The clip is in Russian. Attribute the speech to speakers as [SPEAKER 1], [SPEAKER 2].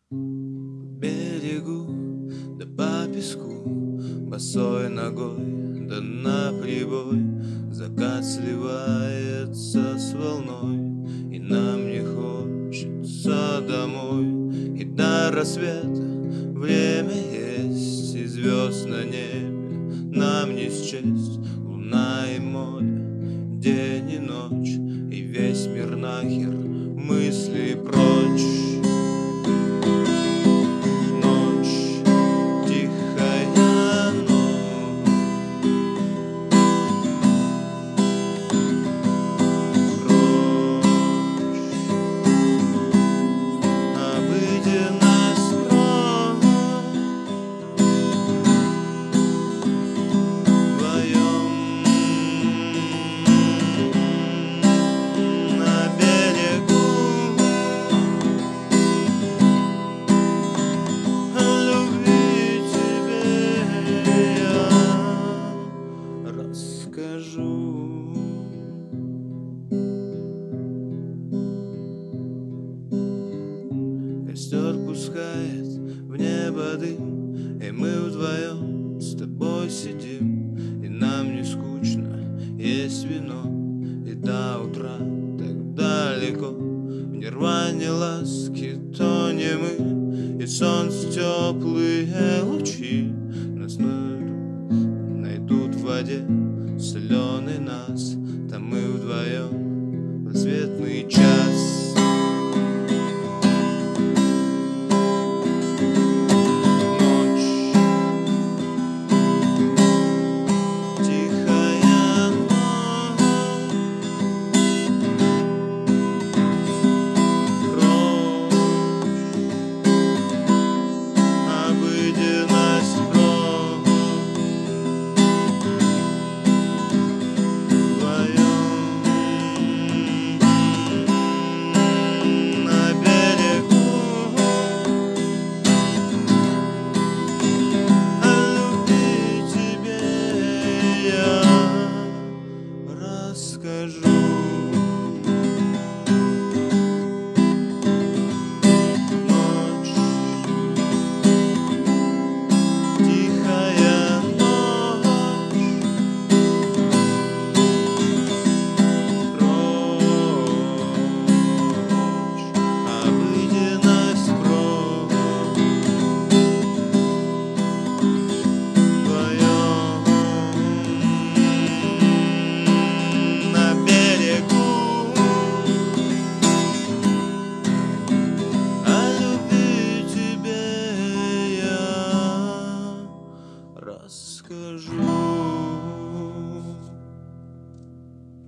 [SPEAKER 1] Берегу, да по песку, босой ногой, да наплевой. Закат сливается с волной, и нам не хочется домой. И до рассвета время есть, и звезд на небе нам не счесть. Луна и море, день и ночь, и весь мир нахер, мысли прочь. Скажу. Костер пускает в небо дым, и мы вдвоем с тобой сидим, и нам не скучно, есть вино, и до утра так далеко. В нирване ласки тонем мы, и солнце теплые лучи нас найдут в воде. Соленый нас, там мы вдвоем в рассветный час. Ночь, тихая ночь, прочь, обыденность прочь. Скажу. Ночь, тихая ночь, прочь, обыденность прочь. Вдвоем на берегу, о любви тебе я расскажу.